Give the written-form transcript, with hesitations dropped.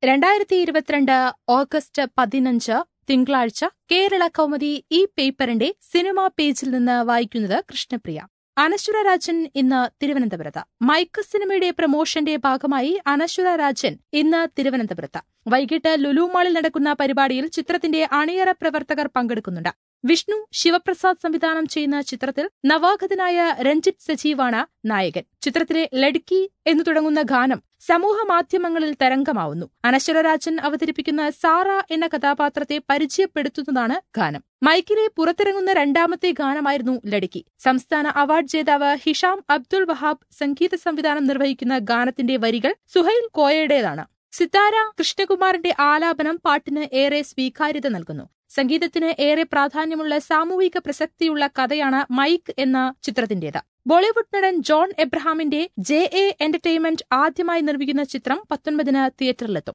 2022 August 15 തിങ്കളാഴ്ച കേരള കൗമുദി ഈ പേപ്പറിന്റെ സിനിമാ പേജിൽ നിന്ന് വായിക്കുന്നത് കൃഷ്ണപ്രിയ. അനശ്വര രാജൻ ഇന്ന് തിരുവനന്തപുരത്ത്. മൈക്ക് സിനിമയുടെ പ്രമോഷന്റെ ഭാഗമായി അനശ്വര രാജൻ ഇന്ന് തിരുവനന്തപുരത്ത്. വൈകിട്ട് ലുലു മാളിൽ നടക്കുന്ന പരിപാടിയിൽ ചിത്രത്തിന്റെ അണിയറ പ്രവർത്തകർ പങ്കെടുക്കുന്നുണ്ട്. വിഷ്ണു ശിവപ്രസാദ് സംവിധാനം ചെയ്യുന്ന ചിത്രത്തിൽ നവാഗതനായ രഞ്ജിത്ത് സജീവാണ് നായകൻ. ചിത്രത്തിലെ ലഡ്കി എന്നു തുടങ്ങുന്ന ഗാനം സമൂഹമാധ്യമങ്ങളിൽ തരംഗമാവുന്നു. അനശ്വര രാജൻ അവതരിപ്പിക്കുന്ന സാറ എന്ന കഥാപാത്രത്തെ പരിചയപ്പെടുത്തുന്നതാണ് ഗാനം. മൈക്കിലെ പുറത്തിറങ്ങുന്ന രണ്ടാമത്തെ ഗാനമായിരുന്നു ലഡ്കി. സംസ്ഥാന അവാർഡ് ജേതാവ് ഹിഷാം അബ്ദുൾ വഹാബ് സംഗീത സംവിധാനം നിർവഹിക്കുന്ന ഗാനത്തിന്റെ വരികൾ സുഹൈൽ കോയയുടേതാണ്. സിത്താര കൃഷ്ണകുമാറിന്റെ ആലാപനം പാട്ടിന് ഏറെ സ്വീകാര്യത നൽകുന്നു. സംഗീതത്തിന് ഏറെ പ്രാധാന്യമുള്ള സാമൂഹിക പ്രസക്തിയുള്ള കഥയാണ് മൈക്ക് എന്ന ചിത്രത്തിന്റേത്. ബോളിവുഡ് നടൻ ജോൺ എബ്രഹാമിന്റെ JA എന്റർടൈൻമെന്റ് ആദ്യമായി നിർമ്മിക്കുന്ന ചിത്രം 19-ന് തിയേറ്ററിലെത്തും.